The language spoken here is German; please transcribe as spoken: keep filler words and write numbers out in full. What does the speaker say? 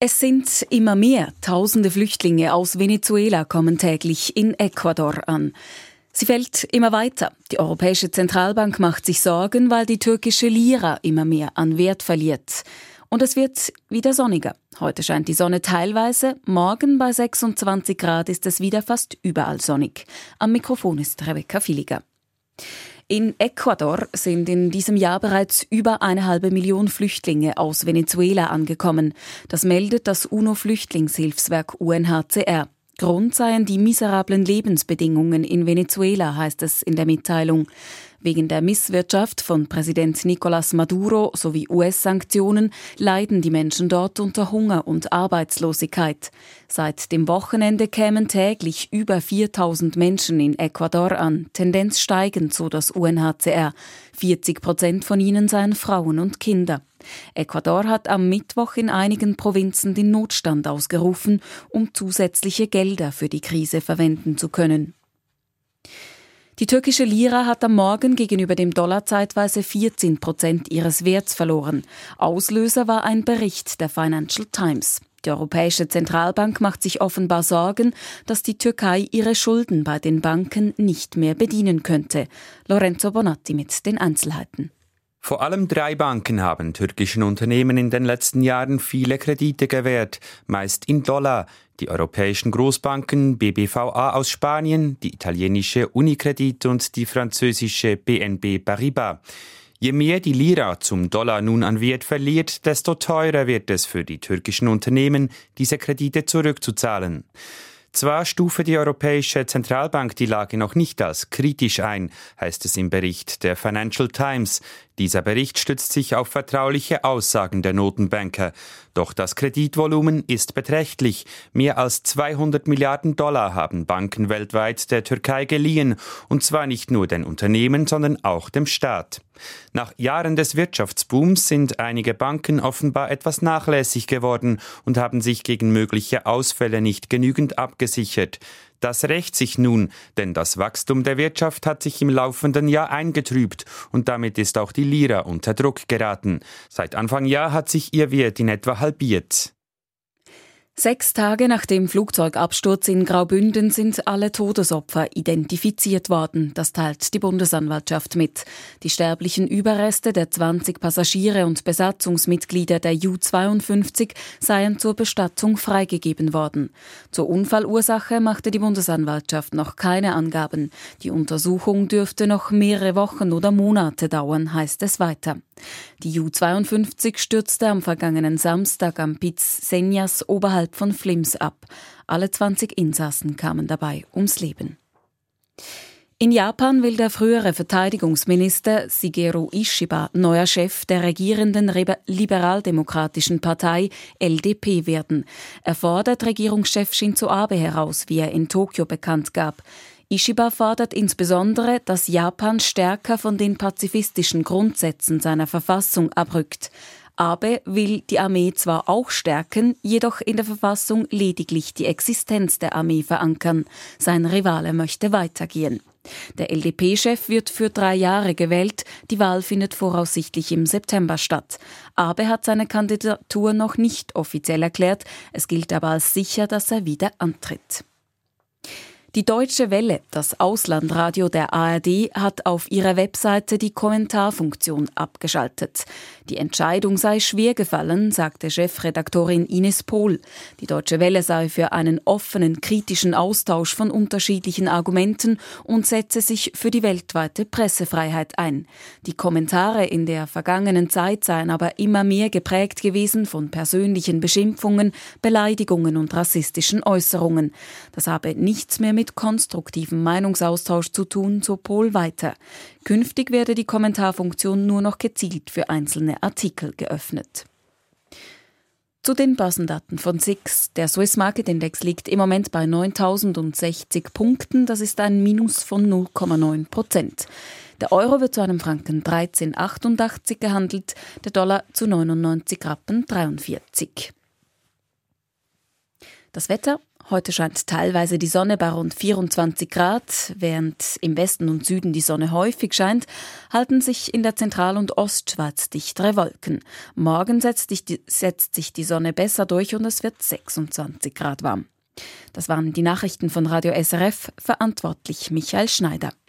Es sind immer mehr tausende Flüchtlinge aus Venezuela kommen täglich in Ecuador an. Sie fällt immer weiter. Die Europäische Zentralbank macht sich Sorgen, weil die türkische Lira immer mehr an Wert verliert. Und es wird wieder sonniger. Heute scheint die Sonne teilweise, morgen bei sechsundzwanzig Grad ist es wieder fast überall sonnig. Am Mikrofon ist Rebecca Villiger. In Ecuador sind in diesem Jahr bereits über eine halbe Million Flüchtlinge aus Venezuela angekommen. Das meldet das UNO-Flüchtlingshilfswerk U N H C R. Grund seien die miserablen Lebensbedingungen in Venezuela, heißt es in der Mitteilung. Wegen der Misswirtschaft von Präsident Nicolás Maduro sowie U S-Sanktionen leiden die Menschen dort unter Hunger und Arbeitslosigkeit. Seit dem Wochenende kämen täglich über viertausend Menschen in Ecuador an, Tendenz steigend, so das U N H C R. vierzig Prozent von ihnen seien Frauen und Kinder. Ecuador hat am Mittwoch in einigen Provinzen den Notstand ausgerufen, um zusätzliche Gelder für die Krise verwenden zu können. Die türkische Lira hat am Morgen gegenüber dem Dollar zeitweise vierzehn Prozent ihres Werts verloren. Auslöser war ein Bericht der Financial Times. Die Europäische Zentralbank macht sich offenbar Sorgen, dass die Türkei ihre Schulden bei den Banken nicht mehr bedienen könnte. Lorenzo Bonatti mit den Einzelheiten. Vor allem drei Banken haben türkischen Unternehmen in den letzten Jahren viele Kredite gewährt, meist in Dollar. Die europäischen Großbanken B B V A aus Spanien, die italienische Unicredit und die französische B N P Paribas. Je mehr die Lira zum Dollar nun an Wert verliert, desto teurer wird es für die türkischen Unternehmen, diese Kredite zurückzuzahlen. Zwar stufe die Europäische Zentralbank die Lage noch nicht als kritisch ein, heißt es im Bericht der Financial Times. Dieser Bericht stützt sich auf vertrauliche Aussagen der Notenbanker. Doch das Kreditvolumen ist beträchtlich. Mehr als zweihundert Milliarden Dollar haben Banken weltweit der Türkei geliehen. Und zwar nicht nur den Unternehmen, sondern auch dem Staat. Nach Jahren des Wirtschaftsbooms sind einige Banken offenbar etwas nachlässig geworden und haben sich gegen mögliche Ausfälle nicht genügend abgesichert. Das rächt sich nun, denn das Wachstum der Wirtschaft hat sich im laufenden Jahr eingetrübt und damit ist auch die Lira unter Druck geraten. Seit Anfang Jahr hat sich ihr Wert in etwa halbiert. Sechs Tage nach dem Flugzeugabsturz in Graubünden sind alle Todesopfer identifiziert worden. Das teilt die Bundesanwaltschaft mit. Die sterblichen Überreste der zwanzig Passagiere und Besatzungsmitglieder der U zweiundfünfzig seien zur Bestattung freigegeben worden. Zur Unfallursache machte die Bundesanwaltschaft noch keine Angaben. Die Untersuchung dürfte noch mehrere Wochen oder Monate dauern, heißt es weiter. Die U zweiundfünfzig stürzte am vergangenen Samstag am Piz Senjas oberhalb von Flims ab. Alle zwanzig Insassen kamen dabei ums Leben. In Japan will der frühere Verteidigungsminister Shigeru Ishiba neuer Chef der regierenden liberaldemokratischen Partei L D P werden. Er fordert Regierungschef Shinzo Abe heraus, wie er in Tokio bekannt gab. Ishiba fordert insbesondere, dass Japan stärker von den pazifistischen Grundsätzen seiner Verfassung abrückt. Abe will die Armee zwar auch stärken, jedoch in der Verfassung lediglich die Existenz der Armee verankern. Sein Rivale möchte weitergehen. Der L D P-Chef wird für drei Jahre gewählt. Die Wahl findet voraussichtlich im September statt. Abe hat seine Kandidatur noch nicht offiziell erklärt. Es gilt aber als sicher, dass er wieder antritt. Die Deutsche Welle, das Auslandradio der A R D, hat auf ihrer Webseite die Kommentarfunktion abgeschaltet. Die Entscheidung sei schwer gefallen, sagte Chefredaktorin Ines Pohl. Die Deutsche Welle sei für einen offenen, kritischen Austausch von unterschiedlichen Argumenten und setze sich für die weltweite Pressefreiheit ein. Die Kommentare in der vergangenen Zeit seien aber immer mehr geprägt gewesen von persönlichen Beschimpfungen, Beleidigungen und rassistischen Äußerungen. Das habe nichts mehr mit mit konstruktivem Meinungsaustausch zu tun, so Pohl weiter. Künftig werde die Kommentarfunktion nur noch gezielt für einzelne Artikel geöffnet. Zu den Börsendaten von S I X. Der Swiss Market Index liegt im Moment bei neuntausendsechzig Punkten. Das ist ein Minus von null Komma neun Prozent. Der Euro wird zu einem Franken dreizehn Komma achtundachtzig gehandelt, der Dollar zu neunundneunzig Rappen dreiundvierzig. Das Wetter. Heute scheint teilweise die Sonne bei rund vierundzwanzig Grad. Während im Westen und Süden die Sonne häufig scheint, halten sich in der Zentral- und Ostschweiz dichtere Wolken. Morgen setzt sich, die, setzt sich die Sonne besser durch und es wird sechsundzwanzig Grad warm. Das waren die Nachrichten von Radio S R F, verantwortlich Michael Schneider.